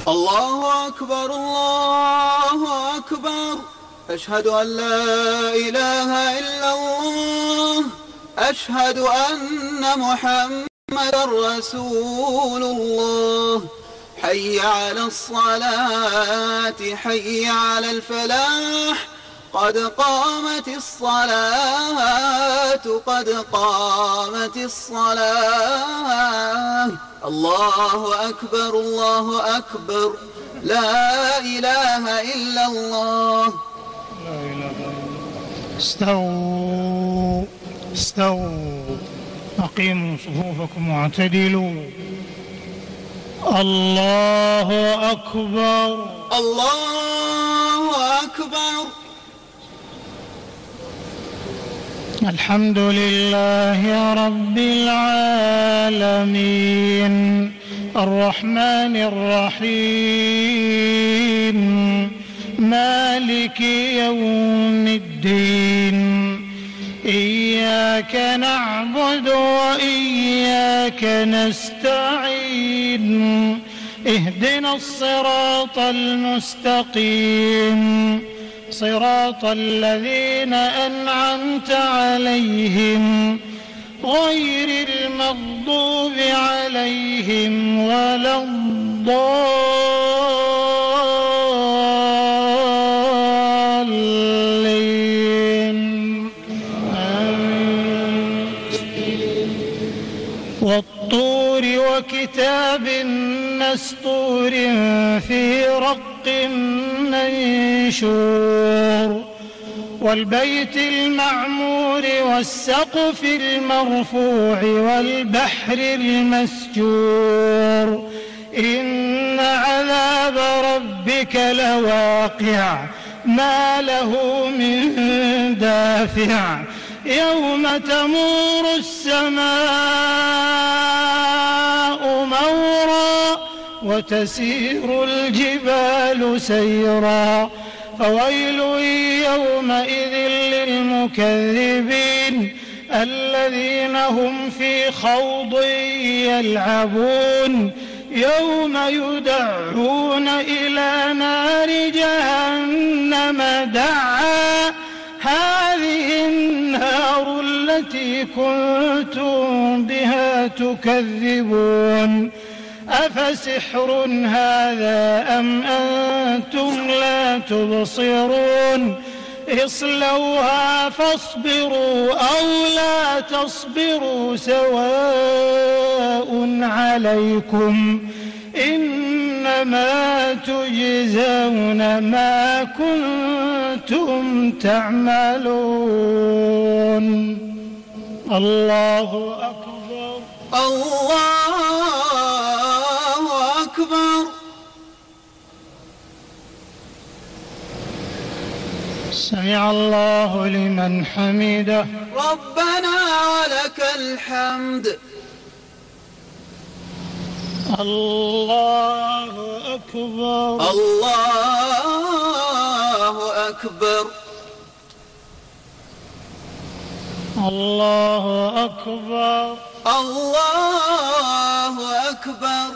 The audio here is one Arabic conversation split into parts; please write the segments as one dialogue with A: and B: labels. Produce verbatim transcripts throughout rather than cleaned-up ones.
A: الله أكبر الله أكبر. أشهد أن لا إله إلا الله. أشهد أن محمدا رسول الله. حي على الصلاة حي على الفلاح. قد قامت الصلاة قد قامت الصلاة. الله أكبر الله أكبر. لا إله إلا الله.
B: لا إله إلا الله. استووا استووا أقيموا صفوفكم واعتدلوا. الله أكبر
A: الله أكبر.
B: الحمد لله رب العالمين الرحمن الرحيم مالك يوم الدين. إياك نعبد وإياك نستعين. اهدنا الصراط المستقيم صراط الذين أنعمت عليهم غير المغضوب عليهم ولا الضالين. والطور وكتاب مسطور في رق منشور. والبيت المعمور والسقف المرفوع والبحر المسجور. إن عذاب ربك لواقع ما له من دافع. يوم تمور السماء مورا وتسير الجبال سيرا. فويل يومئذ للمكذبين الذين هم في خوض يلعبون. يوم يدعون إلى نار جهنم دعا. هذه النار التي كنتم بها تكذبون. أفسحر هذا أم أنتم لا تبصرون. اصلوها فاصبروا أو لا تصبروا سواء عليكم إنما تجزون ما كنتم تعملون. الله أكبر
A: الله أكبر.
B: سمع الله لمن حمده.
A: ربنا ولك الحمد.
B: الله أكبر
A: الله أكبر.
B: الله أكبر
A: الله أكبر.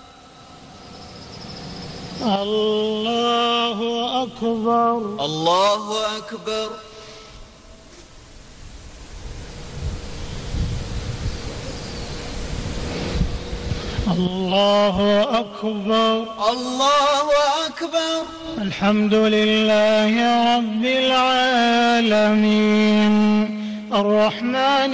B: الله أكبر
A: الله أكبر.
B: الله أكبر
A: الله أكبر.
B: الحمد لله رب العالمين الرحمن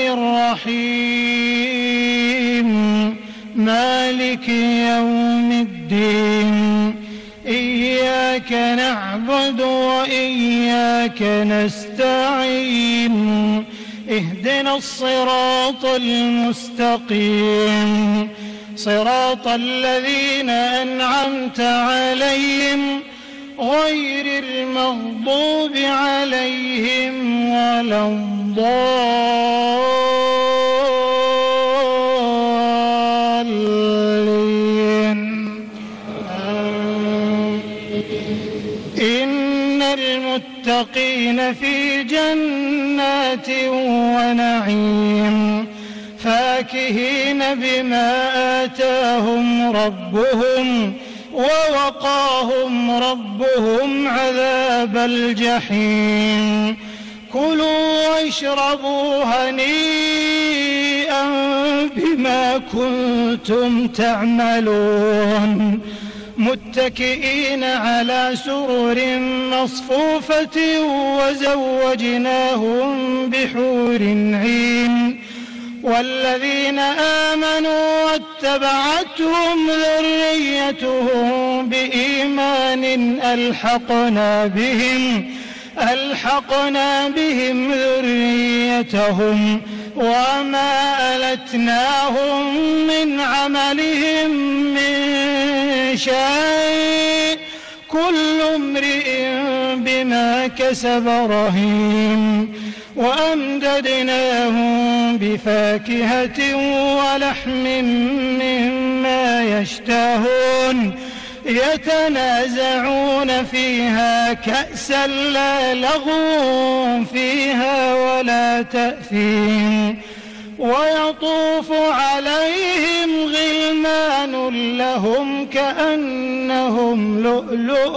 B: الرحيم مالك يوم الدين. إياك نعبد وإياك نستعين. اهدنا الصراط المستقيم صراط الذين أنعمت عليهم غير المغضوب عليهم ولا الضالين. إن المتقين في جنات ونعيم فاكهين بما آتاهم ربهم ووفقهم ووقاهم ربهم عذاب الجحيم كلوا واشربوا هنيئا بما كنتم تعملون متكئين على سرر مصفوفة وزوجناهم بحور عين والذين آمنوا واتبعتهم ذريتهم بإيمان ألحقنا بهم ألحقنا بهم ذريتهم وما ألتناهم من عملهم من شيء كل امرئ بما كسب رهين وأمددناهم بفاكهة ولحم مما يشتهون يتنازعون فيها كأسا لا لغو فيها ولا تأثيم ويطوف عليهم غلمان لهم كأنهم لؤلؤ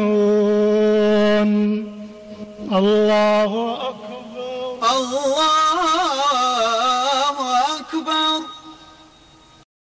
B: مكنون الله أكبر
A: الله